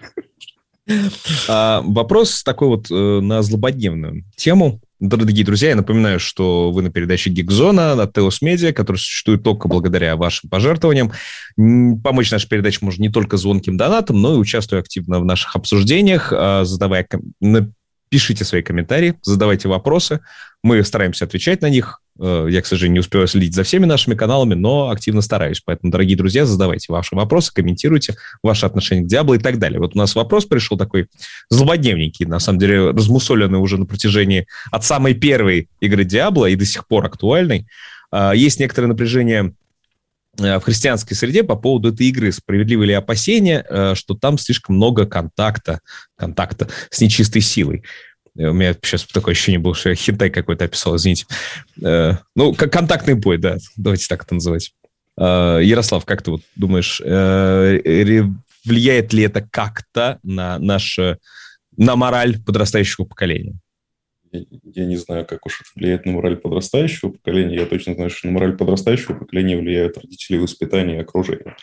[SPEAKER 2] Вопрос такой вот на злободневную тему. Дорогие друзья, я напоминаю, что вы на передаче Geekzone на Teos Media, которая существует только благодаря вашим пожертвованиям. Помочь нашей передаче можно не только звонким донатом, но и участвуя активно в наших обсуждениях, пишите свои комментарии, задавайте вопросы. Мы стараемся отвечать на них. Я, к сожалению, не успеваю следить за всеми нашими каналами, но активно стараюсь. Поэтому, дорогие друзья, задавайте ваши вопросы, комментируйте ваши отношения к Diablo и так далее. Вот у нас вопрос пришел такой злободневненький, на самом деле размусоленный уже на протяжении от самой первой игры Diablo и до сих пор актуальный. Есть некоторое напряжение в христианской среде по поводу этой игры. Справедливы ли опасения, что там слишком много контакта с нечистой силой? У меня сейчас такое ощущение было, что я хентай какой-то описал, извините. Ну, как контактный бой, да, давайте так это называть. Ярослав, как ты вот думаешь, влияет ли это как-то на мораль подрастающего поколения?
[SPEAKER 3] Я не знаю, как уж это влияет на мораль подрастающего поколения. Я точно знаю, что на мораль подрастающего поколения влияют родители, воспитание и окружение.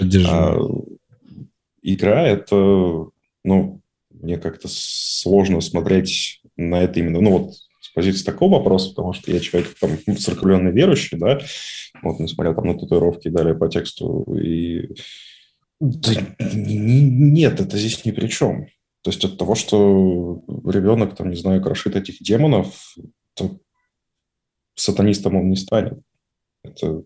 [SPEAKER 3] Игра – это, мне как-то сложно смотреть на это именно, с позиции такого вопроса, потому что я человек там церковленный верующий, да, несмотря там на татуировки и далее по тексту, и нет, это здесь ни при чем. То есть от того, что ребенок, крошит этих демонов, то сатанистом он не станет. Это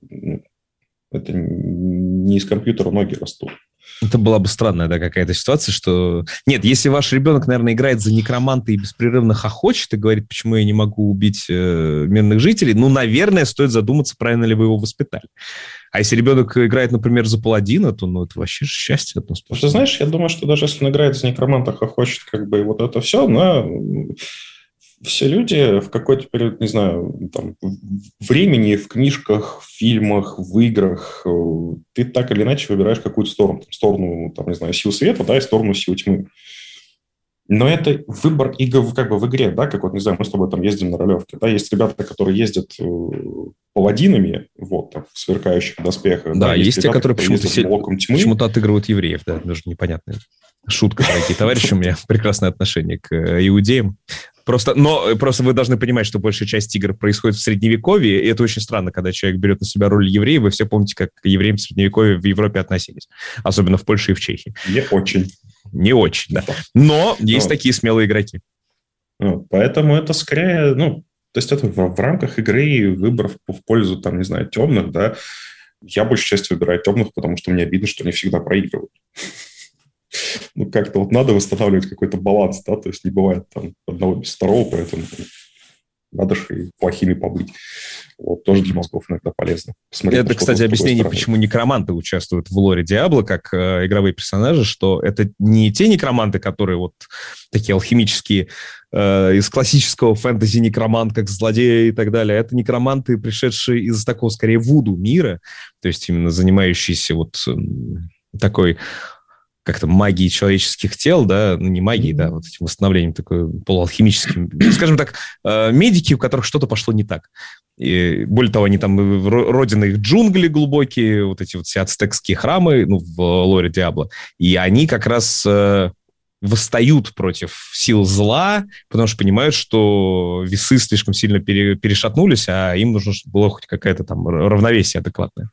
[SPEAKER 3] не из компьютера ноги растут.
[SPEAKER 2] Это была бы странная, да, какая-то ситуация, что... Нет, если ваш ребенок, наверное, играет за некроманта и беспрерывно хохочет и говорит, почему я не могу убить мирных жителей, наверное, стоит задуматься, правильно ли вы его воспитали. А если ребенок играет, например, за паладина, то, это вообще счастье.
[SPEAKER 3] Ты знаешь, я думаю, что даже если он играет за некроманта, хохочет, вот это все, все люди в какой-то период, времени, в книжках, в фильмах, в играх, ты так или иначе выбираешь какую-то сторону. Сторону, сил света, да, и сторону сил тьмы. Но это выбор в игре, да, как мы с тобой там ездим на ролевке, да, есть ребята, которые ездят паладинами, в сверкающих доспехах.
[SPEAKER 2] Да, есть те, которые почему-то отыгрывают евреев, да, даже непонятно. Шутка, дорогие товарищи, у меня прекрасное отношение к иудеям. Просто вы должны понимать, что большая часть игр происходит в Средневековье, и это очень странно, когда человек берет на себя роль еврея. Вы все помните, как к евреям в Средневековье в Европе относились, особенно в Польше и в Чехии. Не очень, да. Но есть такие смелые игроки.
[SPEAKER 3] Поэтому это скорее, то есть это в рамках игры выбор в пользу, темных, да. Я большей частью выбираю темных, потому что мне обидно, что они всегда проигрывают. Как-то надо восстанавливать какой-то баланс, да, то есть не бывает там одного без второго, поэтому надо же и плохими побыть. Тоже для мозгов иногда полезно.
[SPEAKER 2] Это, кстати, объяснение, почему некроманты участвуют в лоре Диабло как игровые персонажи, что это не те некроманты, которые такие алхимические, из классического фэнтези некромант, как злодеи и так далее. Это некроманты, пришедшие из такого, скорее, вуду мира, то есть именно занимающиеся такой... как-то магией человеческих тел, да, не магией, да, этим восстановлением такой полуалхимическим, скажем так, медики, у которых что-то пошло не так. И, более того, они там, родина их джунгли глубокие, эти все ацтекские храмы, в лоре Диабло, и они как раз восстают против сил зла, потому что понимают, что весы слишком сильно перешатнулись, а им нужно было хоть какая-то там равновесие адекватное.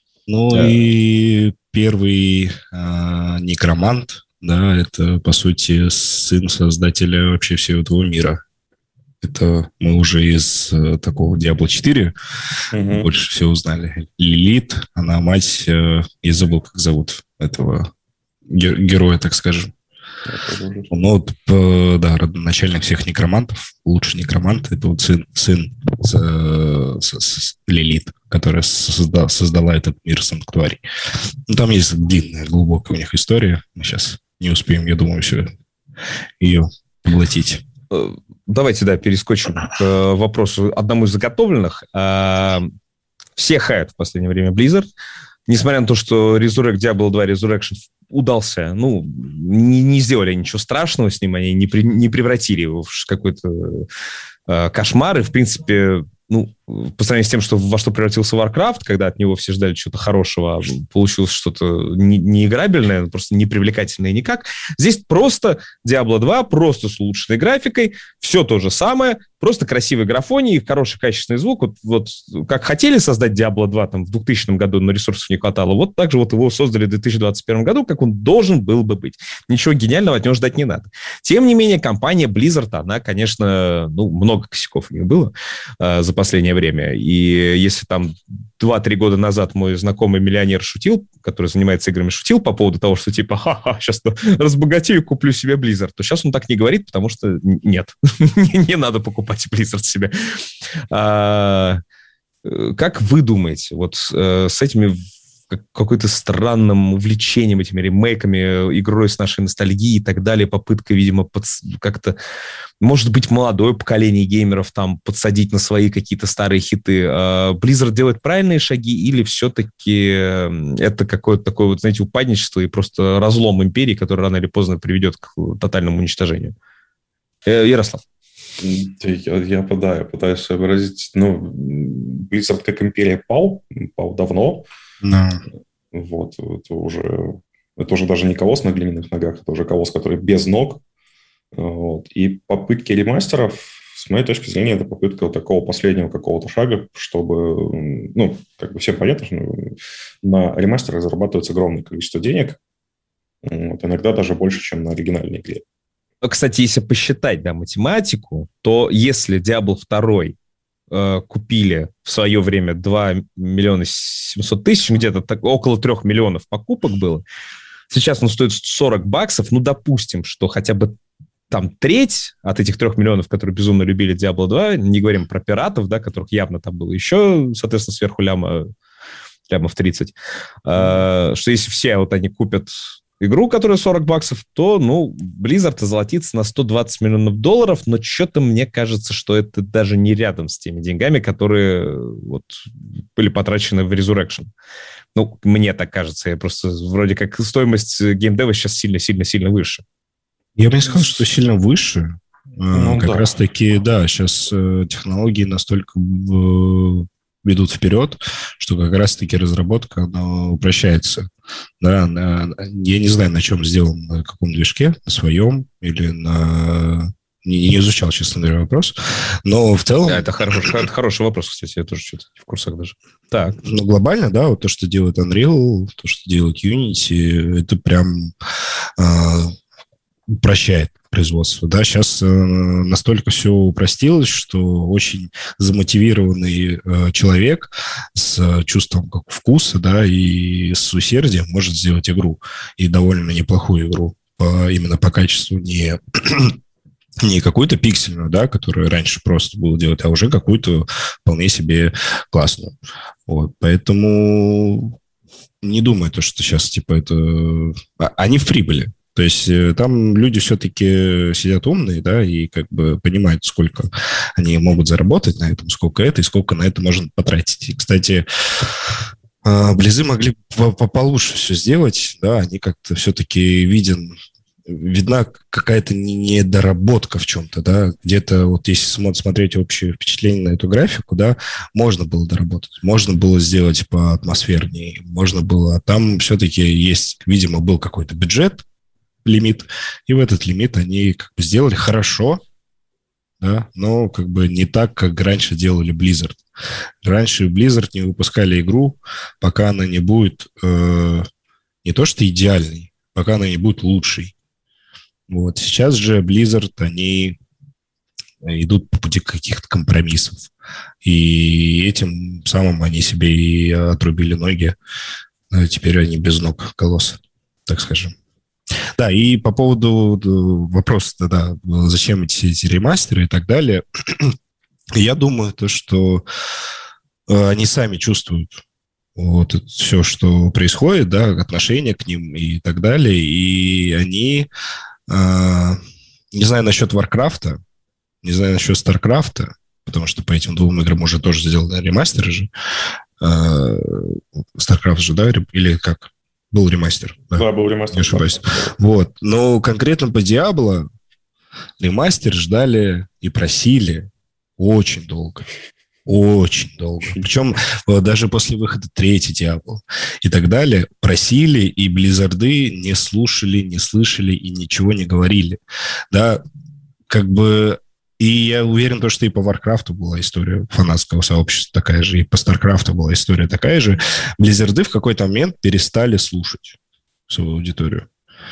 [SPEAKER 4] И первый некромант, да, это, по сути, сын создателя вообще всего этого мира. Это мы уже из такого Diablo 4 больше всего узнали. Лилит, она мать, я забыл, как зовут этого героя, так скажем. Родоначальник всех некромантов, лучший некромант, это сын Лилит, которая создала этот мир санктуарий. Там есть длинная, глубокая у них история. Мы сейчас не успеем, я думаю, все ее поглотить.
[SPEAKER 2] Давайте, перескочим к вопросу одному из заготовленных. Все хают в последнее время Blizzard. Несмотря на то, что Diablo 2 Resurrection удался, не сделали ничего страшного с ним, они не превратили его в какой-то кошмар, и, в принципе, по сравнению с тем, во что превратился Warcraft, когда от него все ждали чего-то хорошего, а получилось что-то неиграбельное, просто непривлекательное никак. Здесь просто Diablo 2, просто с улучшенной графикой, все то же самое, просто красивой графонией, хороший качественный звук. Как хотели создать Diablo 2 там, в 2000 году, но ресурсов не хватало, также его создали в 2021 году, как он должен был бы быть. Ничего гениального от него ждать не надо. Тем не менее, компания Blizzard, она, конечно, много косяков у них было за последнее время. И если там 2-3 года назад мой знакомый миллионер шутил, который занимается играми, шутил по поводу того, что сейчас разбогатею, куплю себе Blizzard, то сейчас он так не говорит, потому что нет, не надо покупать Blizzard себе. Как вы думаете, с этими какой-то странным увлечением этими ремейками, игрой с нашей ностальгией и так далее, попытка, видимо, как-то, может быть, молодое поколение геймеров там подсадить на свои какие-то старые хиты. Blizzard делает правильные шаги или все-таки это какое-то такое, вот, знаете, упадничество и просто разлом империи, который рано или поздно приведет к тотальному уничтожению? Ярослав.
[SPEAKER 3] Я пытаюсь сообразить. Blizzard как империя пал давно.
[SPEAKER 4] No.
[SPEAKER 3] Вот, это уже даже не колосс на глиняных ногах, это уже колосс, который без ног. Вот. И попытки ремастеров, с моей точки зрения, это попытка вот такого последнего какого-то шага, чтобы, всем понятно, что на ремастерах зарабатывается огромное количество денег, вот, иногда даже больше, чем на оригинальной игре.
[SPEAKER 2] Кстати, если посчитать, математику, то если Diablo 2 купили в свое время 2 миллиона 700 тысяч, где-то около 3 миллионов покупок было, сейчас он стоит $40, допустим, что хотя бы там треть от этих 3 миллионов, которые безумно любили Diablo 2, не говорим про пиратов, которых явно там было еще, соответственно, сверху лямов 30, что если все вот они купят игру, которая $40, то, Blizzard озолотится на $120 миллионов, но что-то мне кажется, что это даже не рядом с теми деньгами, которые вот были потрачены в Resurrection. Мне так кажется. Я просто вроде как стоимость геймдева сейчас сильно-сильно-сильно выше.
[SPEAKER 4] Я бы не сказал, что сильно выше. Раз-таки, сейчас технологии настолько ведут вперед, что как раз-таки разработка, она упрощается. Да, я не знаю, на чем сделан, на каком движке, на своем или на... Не изучал, честно говоря, вопрос. Но в целом...
[SPEAKER 2] Да, это хороший вопрос, кстати, я тоже что-то не в курсах даже. Так.
[SPEAKER 4] Глобально, вот то, что делает Unreal, то, что делает Unity, это прям упрощает производство. Да, сейчас настолько все упростилось, что очень замотивированный человек с чувством вкуса, и с усердием может сделать игру. И довольно неплохую игру. Именно по качеству не какую-то пиксельную, которую раньше просто было делать, а уже какую-то вполне себе классную. Вот. Поэтому не думаю, что сейчас это... Они в прибыли. То есть там люди все-таки сидят умные, и понимают, сколько они могут заработать на этом, сколько это, и сколько на это можно потратить. И, кстати, Близы могли получше все сделать, они как-то все-таки видна какая-то недоработка в чем-то, где-то вот если смотреть общее впечатление на эту графику, можно было доработать, можно было сделать поатмосфернее, можно было, а там все-таки есть, видимо, был какой-то бюджет, лимит, и в этот лимит они сделали хорошо, но не так, как раньше делали Blizzard. Раньше Blizzard не выпускали игру, пока она не будет не то что идеальной, пока она не будет лучшей. Вот. Сейчас же Blizzard, они идут по пути каких-то компромиссов. И этим самым они себе и отрубили ноги. Теперь они без ног, колоссы, так скажем. Да, и по поводу вопроса, зачем эти ремастеры и так далее, я думаю, что они сами чувствуют вот это все, что происходит, отношение к ним и так далее, и они, не знаю насчет Варкрафта, не знаю насчет Старкрафта, потому что по этим двум играм уже тоже сделаны ремастеры же, Старкрафт же, или как? Был ремастер.
[SPEAKER 3] Да, был ремастер.
[SPEAKER 4] Не ошибаюсь. Вот. Но конкретно по Диабло ремастер ждали и просили очень долго. Очень долго. Причем даже после выхода третьей Диабло и так далее просили, и Близзарды не слушали, не слышали и ничего не говорили. И я уверен, что и по Варкрафту была история фанатского сообщества такая же, и по Старкрафту была история такая же. Близзарды в какой-то момент перестали слушать свою аудиторию.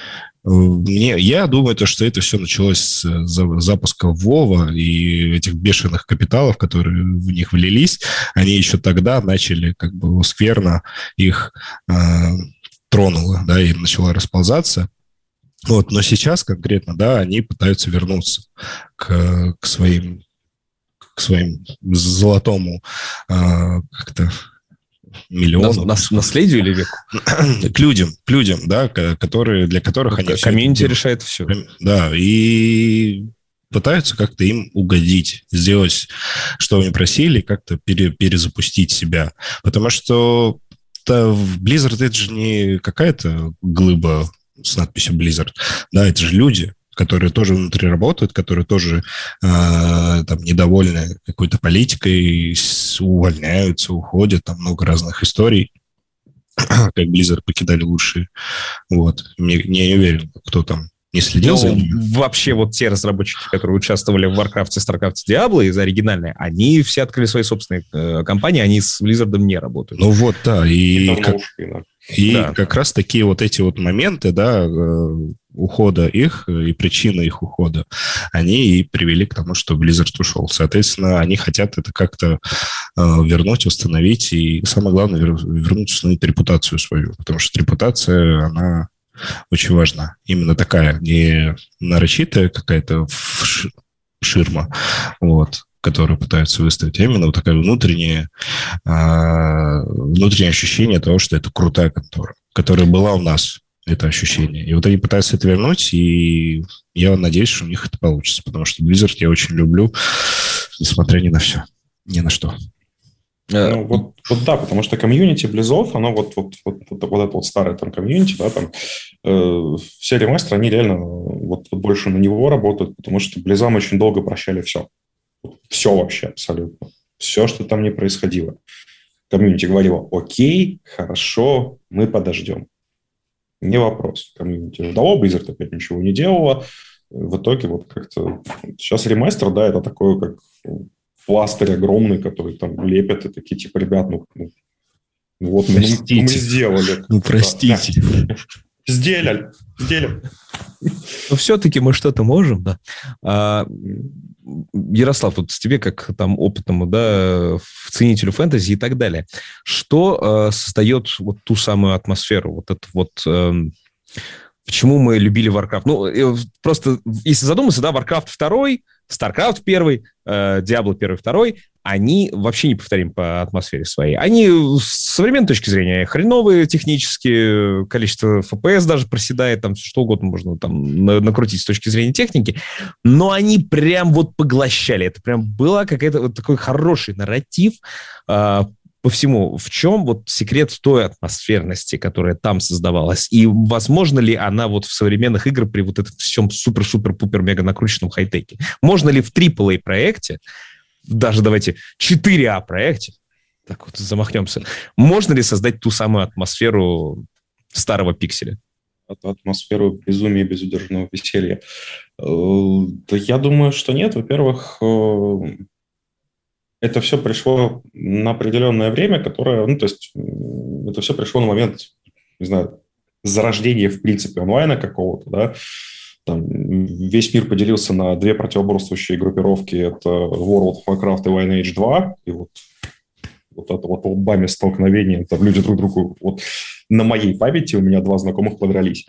[SPEAKER 4] Я думаю, что это все началось с запуска Вова и этих бешеных капиталов, которые в них влились. Они еще тогда начали скверно их тронуло, и начало расползаться. Вот, но сейчас конкретно, они пытаются вернуться к своим золотому как-то миллионов.
[SPEAKER 2] Наследию или веку?
[SPEAKER 4] К людям, да, для которых они...
[SPEAKER 2] Комьюнити решает все.
[SPEAKER 4] Да, и пытаются как-то им угодить, сделать, что они просили, как-то перезапустить себя. Потому что Blizzard — это же не какая-то глыба с надписью Blizzard. Да, это же люди, которые тоже внутри работают, которые тоже там недовольны какой-то политикой, увольняются, уходят, там много разных историй, как Blizzard покидали лучшие. Вот. Не уверен, кто там не следил за ними.
[SPEAKER 2] Вообще вот те разработчики, которые участвовали в Warcraft, StarCraft, Diablo из оригинальной, они все открыли свои собственные компании, они с Blizzard не работают.
[SPEAKER 4] Ну вот, да. Как раз такие вот эти вот моменты, да, ухода их и причины их ухода, они и привели к тому, что Blizzard ушел. Соответственно, они хотят это как-то вернуть, установить, и самое главное, вернуть, установить репутацию свою, потому что репутация, она очень важна. Именно такая, не нарочитая какая-то ширма, вот, которую пытаются выставить, а именно вот такое внутреннее ощущение того, что это крутая контора, которая была у нас, это ощущение. И вот они пытаются это вернуть, и я надеюсь, что у них это получится, потому что Blizzard я очень люблю, несмотря ни на все, ни на что.
[SPEAKER 3] Ну, вот да, потому что комьюнити Близов, оно вот это вот старое там комьюнити, да, там все ремастеры, они реально вот больше на него работают, потому что Близам очень долго прощали все. Все вообще абсолютно. Все, что там не происходило. Комьюнити говорило: окей, хорошо, мы подождем. Не вопрос. Комьюнити ждало, Blizzard опять ничего не делала. В итоге вот как-то... Сейчас ремастер, да, это такое, как пластырь огромный, который там лепят, и такие типа: ребят, ну вот мы сделали.
[SPEAKER 4] Ну, простите.
[SPEAKER 3] Да. Сделали.
[SPEAKER 2] Но все-таки мы что-то можем, да. Ярослав, вот с тебе, как там опытному, да, ценителю фэнтези и так далее, что создает вот ту самую атмосферу, вот это вот... Почему мы любили Warcraft? Ну, просто, если задуматься, да, Warcraft 2, StarCraft 1, Diablo 1, 2, они вообще неповторимы по атмосфере своей. Они с современной точки зрения хреновые технически, количество FPS даже проседает, там что угодно можно там накрутить с точки зрения техники, но они прям вот поглощали. Это прям была какая-то вот такой хороший нарратив по всему. В чем вот секрет той атмосферности, которая там создавалась? И возможно ли она вот в современных играх при вот этом всем супер-супер-пупер-мега накрученном хай-теке? Можно ли в AAA-проекте, даже давайте 4А-проекте, так вот замахнемся, можно ли создать ту самую атмосферу старого пикселя?
[SPEAKER 3] Атмосферу безумия и безудержного веселья? Да я думаю, что нет. Во-первых, это все пришло на определенное время, которое, ну, то есть это все пришло на момент, не знаю, зарождения, в принципе, онлайна какого-то, да. Там весь мир поделился на две противоборствующие группировки. Это World of Warcraft и Lineage 2. И вот это вот лбами столкновения, там люди друг другу... Вот на моей памяти у меня два знакомых подрались.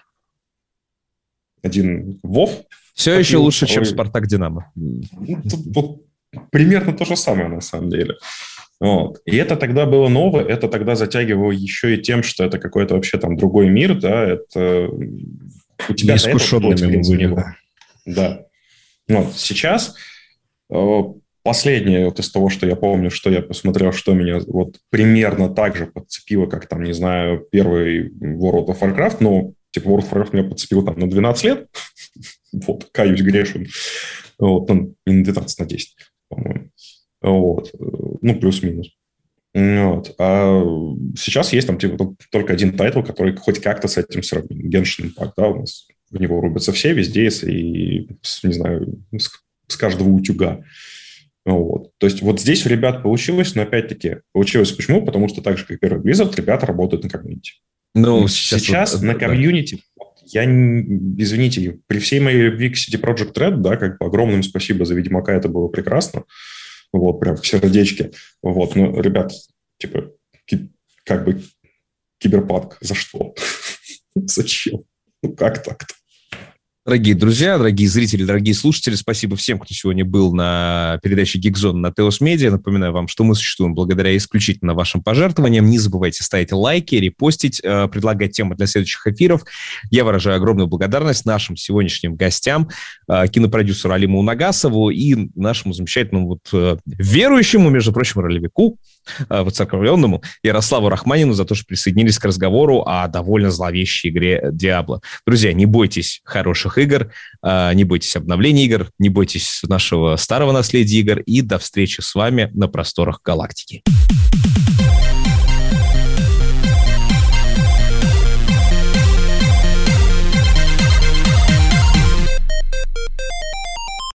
[SPEAKER 3] Один Вов.
[SPEAKER 2] Все еще лучше, чем Спартак Динамо.
[SPEAKER 3] Вот примерно то же самое, на самом деле. Вот. И это тогда было новое, это тогда затягивало еще и тем, что это какой-то вообще там другой мир, да, это... У тебя
[SPEAKER 4] неискушенными были,
[SPEAKER 3] да. Да. Вот. Сейчас последнее вот из того, что я помню, что я посмотрел, что меня вот примерно так же подцепило, как там, не знаю, первый World of Warcraft, но типа World of Warcraft меня подцепил там на 12 лет, вот, каюсь, грешен, вот, ну, не на 12, на 10, по-моему, вот, ну, плюс-минус. Вот. А сейчас есть там типа только один тайтл, который хоть как-то с этим сравним. Genshin Impact, да, у нас в него рубятся все везде, и, не знаю, с каждого утюга. Вот. То есть вот здесь у ребят получилось, но опять-таки получилось почему? Потому что так же, как первый Blizzard, ребята работают на комьюнити. Ну, сейчас вот, на комьюнити, я, извините, при всей моей любви к CD Projekt Red, да, как бы огромным спасибо за Ведьмака, это было прекрасно. Вот, прям в сердечке. Вот, ну, ребят, типа, как бы киберпанк, за что? Зачем? Ну, как так-то?
[SPEAKER 2] Дорогие друзья, дорогие зрители, дорогие слушатели, спасибо всем, кто сегодня был на передаче Geekzone на Теос Медиа. Напоминаю вам, что мы существуем благодаря исключительно вашим пожертвованиям. Не забывайте ставить лайки, репостить, предлагать темы для следующих эфиров. Я выражаю огромную благодарность нашим сегодняшним гостям, кинопродюсеру Алиму Унагасову и нашему замечательному верующему, между прочим, ролевику, воцерковленному Ярославу Рахманину за то, что присоединились к разговору о довольно зловещей игре Diablo. Друзья, не бойтесь хороших игр, не бойтесь обновлений игр, не бойтесь нашего старого наследия игр, и до встречи с вами на просторах галактики.